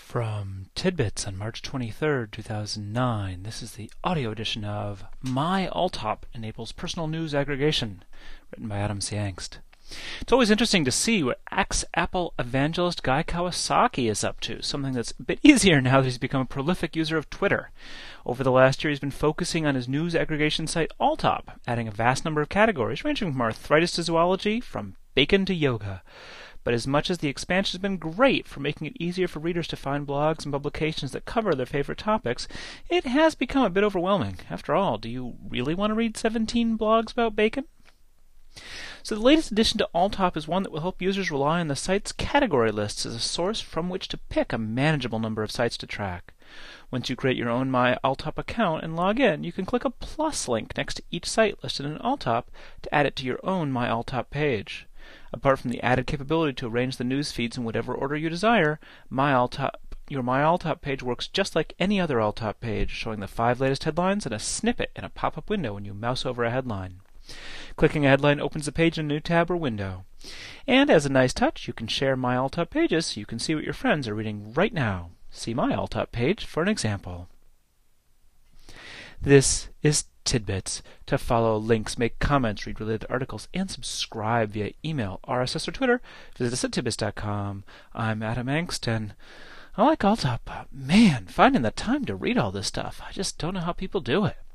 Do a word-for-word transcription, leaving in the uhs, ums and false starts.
From Tidbits on March twenty-third, two thousand nine, this is the audio edition of My Alltop Enables Personal News Aggregation, written by Adam C. Angst. It's always interesting to see what ex-Apple evangelist Guy Kawasaki is up to, something that's a bit easier now that he's become a prolific user of Twitter. Over the last year, he's been focusing on his news aggregation site Alltop, adding a vast number of categories, ranging from arthritis to zoology, from bacon to yoga. But as much as the expansion has been great for making it easier for readers to find blogs and publications that cover their favorite topics, it has become a bit overwhelming. After all, do you really want to read seventeen blogs about bacon? So the latest addition to Alltop is one that will help users rely on the site's category lists as a source from which to pick a manageable number of sites to track. Once you create your own My Alltop account and log in, you can click a plus link next to each site listed in Alltop to add it to your own My Alltop page. Apart from the added capability to arrange the news feeds in whatever order you desire, My Alltop, your My Alltop page works just like any other Alltop page, showing the five latest headlines and a snippet in a pop-up window when you mouse over a headline. Clicking a headline opens the page in a new tab or window. And as a nice touch, you can share My Alltop pages so you can see what your friends are reading right now. See My Alltop page for an example. This is Tidbits. To follow links, make comments, read related articles, and subscribe via email, R S S, or Twitter, visit us at tidbits dot com. I'm Adam Angst, and I like Alltop, but man, finding the time to read all this stuff, I just don't know how people do it.